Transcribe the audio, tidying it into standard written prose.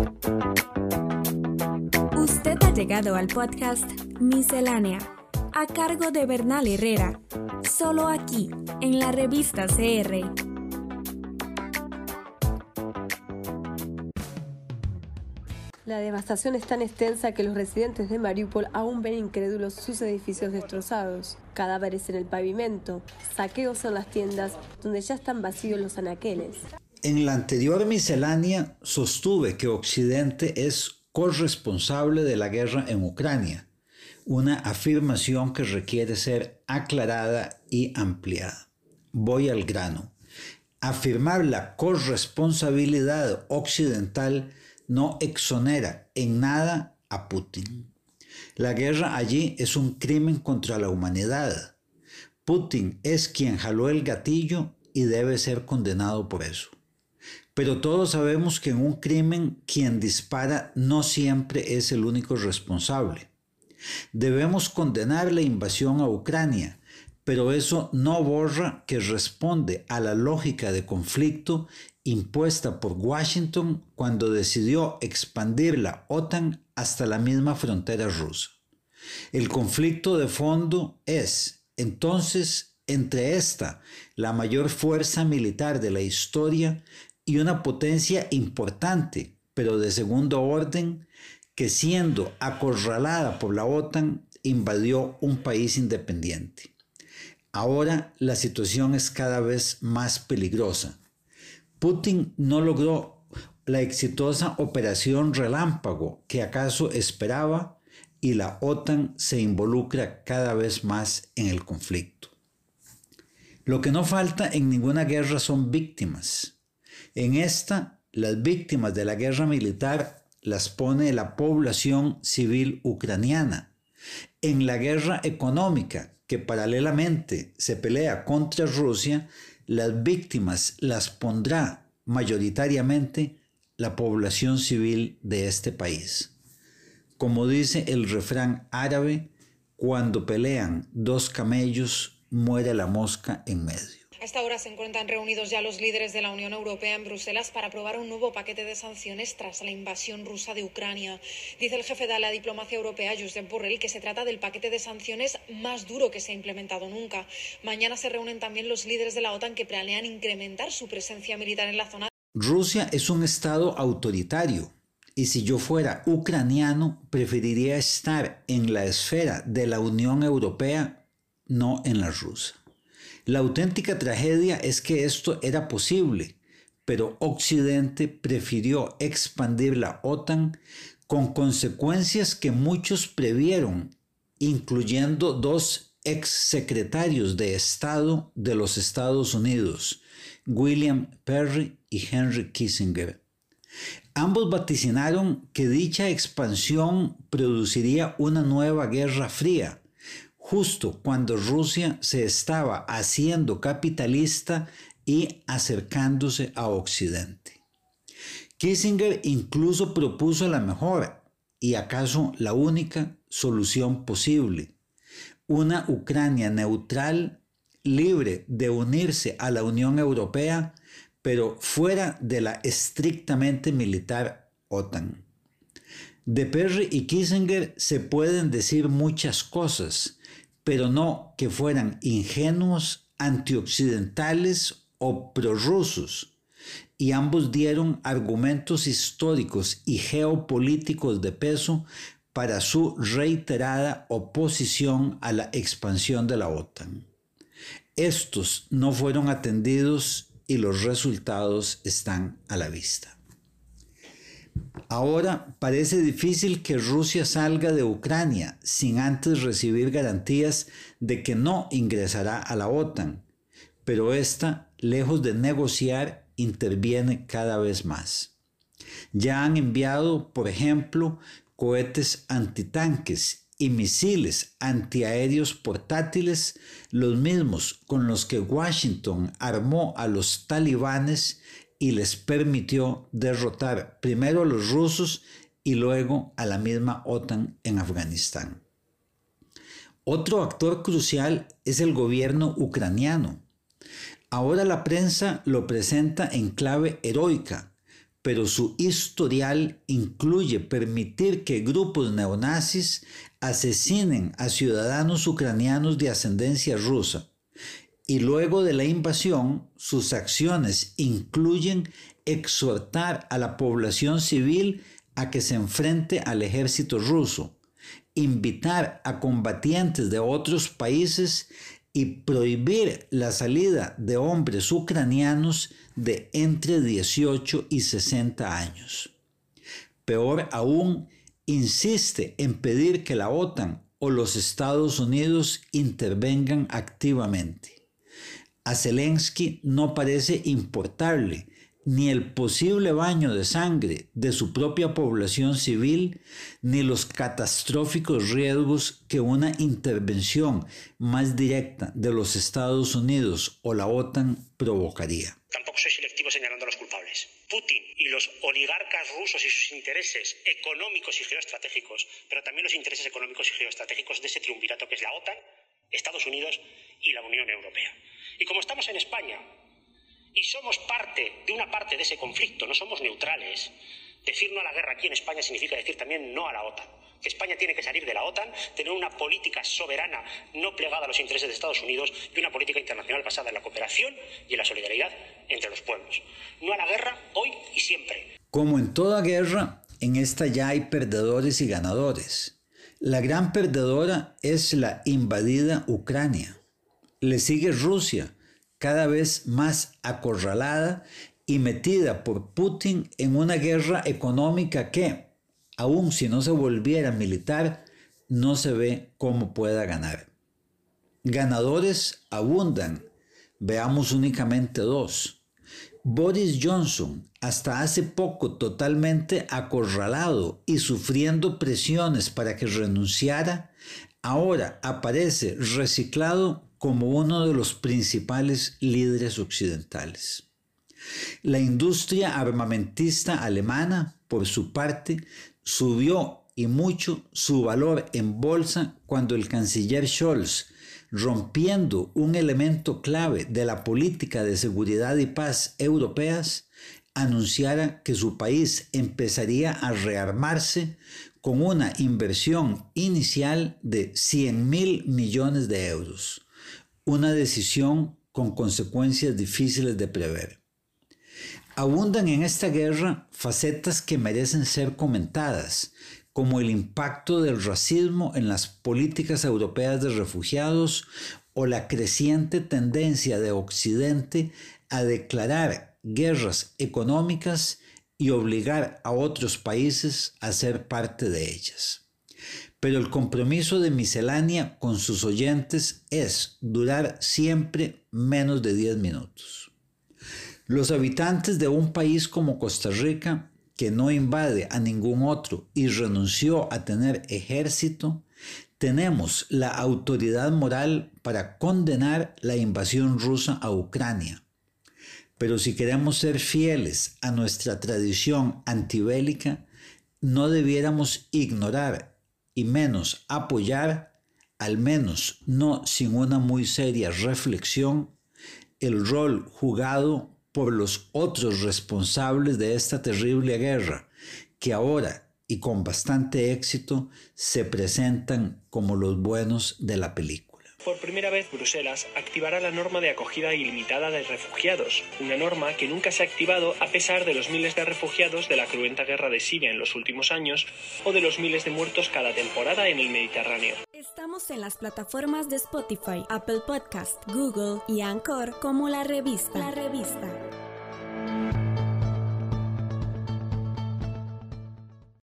Usted ha llegado al podcast Miscelánea, a cargo de Bernal Herrera, solo aquí, en la revista CR. La devastación es tan extensa que los residentes de Mariupol aún ven incrédulos sus edificios destrozados, cadáveres en el pavimento, saqueos en las tiendas donde ya están vacíos los anaqueles. En la anterior miscelánea sostuve que Occidente es corresponsable de la guerra en Ucrania, una afirmación que requiere ser aclarada y ampliada. Voy al grano. Afirmar la corresponsabilidad occidental no exonera en nada a Putin. La guerra allí es un crimen contra la humanidad. Putin es quien jaló el gatillo y debe ser condenado por eso. Pero todos sabemos que en un crimen quien dispara no siempre es el único responsable. Debemos condenar la invasión a Ucrania, pero eso no borra que responde a la lógica de conflicto impuesta por Washington cuando decidió expandir la OTAN hasta la misma frontera rusa. El conflicto de fondo es, entonces, entre esta, la mayor fuerza militar de la historia, y una potencia importante, pero de segundo orden, que siendo acorralada por la OTAN, invadió un país independiente. Ahora la situación es cada vez más peligrosa. Putin no logró la exitosa operación relámpago que acaso esperaba y la OTAN se involucra cada vez más en el conflicto. Lo que no falta en ninguna guerra son víctimas. En esta, las víctimas de la guerra militar las pone la población civil ucraniana. En la guerra económica, que paralelamente se pelea contra Rusia, las víctimas las pondrá mayoritariamente la población civil de este país. Como dice el refrán árabe, cuando pelean dos camellos, muere la mosca en medio. A esta hora se encuentran reunidos ya los líderes de la Unión Europea en Bruselas para aprobar un nuevo paquete de sanciones tras la invasión rusa de Ucrania. Dice el jefe de la diplomacia europea, Josep Borrell, que se trata del paquete de sanciones más duro que se ha implementado nunca. Mañana se reúnen también los líderes de la OTAN que planean incrementar su presencia militar en la zona. Rusia es un estado autoritario y si yo fuera ucraniano preferiría estar en la esfera de la Unión Europea, no en la rusa. La auténtica tragedia es que esto era posible, pero Occidente prefirió expandir la OTAN con consecuencias que muchos previeron, incluyendo dos exsecretarios de Estado de los Estados Unidos, William Perry y Henry Kissinger. Ambos vaticinaron que dicha expansión produciría una nueva guerra fría, justo cuando Rusia se estaba haciendo capitalista y acercándose a Occidente. Kissinger incluso propuso la mejor, y acaso la única, solución posible: una Ucrania neutral, libre de unirse a la Unión Europea, pero fuera de la estrictamente militar OTAN. De Perry y Kissinger se pueden decir muchas cosas, pero no que fueran ingenuos, antioccidentales o prorrusos, y ambos dieron argumentos históricos y geopolíticos de peso para su reiterada oposición a la expansión de la OTAN. Estos no fueron atendidos y los resultados están a la vista. Ahora parece difícil que Rusia salga de Ucrania sin antes recibir garantías de que no ingresará a la OTAN, pero esta, lejos de negociar, interviene cada vez más. Ya han enviado, por ejemplo, cohetes antitanques y misiles antiaéreos portátiles, los mismos con los que Washington armó a los talibanes y les permitió derrotar primero a los rusos y luego a la misma OTAN en Afganistán. Otro actor crucial es el gobierno ucraniano. Ahora la prensa lo presenta en clave heroica, pero su historial incluye permitir que grupos neonazis asesinen a ciudadanos ucranianos de ascendencia rusa. Y luego de la invasión, sus acciones incluyen exhortar a la población civil a que se enfrente al ejército ruso, invitar a combatientes de otros países y prohibir la salida de hombres ucranianos de entre 18 y 60 años. Peor aún, insiste en pedir que la OTAN o los Estados Unidos intervengan activamente. A Zelensky no parece importarle ni el posible baño de sangre de su propia población civil, ni los catastróficos riesgos que una intervención más directa de los Estados Unidos o la OTAN provocaría. Tampoco soy selectivo señalando a los culpables. Putin y los oligarcas rusos y sus intereses económicos y geoestratégicos, pero también los intereses económicos y geoestratégicos de ese triunvirato que es la OTAN, Estados Unidos y la Unión Europea. Y como estamos en España y somos de una parte de ese conflicto, no somos neutrales, decir no a la guerra aquí en España significa decir también no a la OTAN. Que España tiene que salir de la OTAN, tener una política soberana no plegada a los intereses de Estados Unidos y una política internacional basada en la cooperación y en la solidaridad entre los pueblos. No a la guerra hoy y siempre. Como en toda guerra, en esta ya hay perdedores y ganadores. La gran perdedora es la invadida Ucrania. Le sigue Rusia, cada vez más acorralada y metida por Putin en una guerra económica que, aun si no se volviera militar, no se ve cómo pueda ganar. Ganadores abundan, veamos únicamente dos. Boris Johnson, hasta hace poco totalmente acorralado y sufriendo presiones para que renunciara, ahora aparece reciclado como uno de los principales líderes occidentales. La industria armamentista alemana, por su parte, subió y mucho su valor en bolsa cuando el canciller Scholz, rompiendo un elemento clave de la política de seguridad y paz europeas, anunciara que su país empezaría a rearmarse con una inversión inicial de 100.000 millones de euros. Una decisión con consecuencias difíciles de prever. Abundan en esta guerra facetas que merecen ser comentadas, como el impacto del racismo en las políticas europeas de refugiados o la creciente tendencia de Occidente a declarar guerras económicas y obligar a otros países a ser parte de ellas. Pero el compromiso de Miscelánea con sus oyentes es durar siempre menos de 10 minutos. Los habitantes de un país como Costa Rica, que no invade a ningún otro y renunció a tener ejército, tenemos la autoridad moral para condenar la invasión rusa a Ucrania. Pero si queremos ser fieles a nuestra tradición antibélica, no debiéramos ignorar y menos apoyar, al menos no sin una muy seria reflexión, el rol jugado por los otros responsables de esta terrible guerra, que ahora y con bastante éxito se presentan como los buenos de la película. Por primera vez, Bruselas activará la norma de acogida ilimitada de refugiados, una norma que nunca se ha activado a pesar de los miles de refugiados de la cruenta guerra de Siria en los últimos años o de los miles de muertos cada temporada en el Mediterráneo. Estamos en las plataformas de Spotify, Apple Podcast, Google y Anchor como La Revista.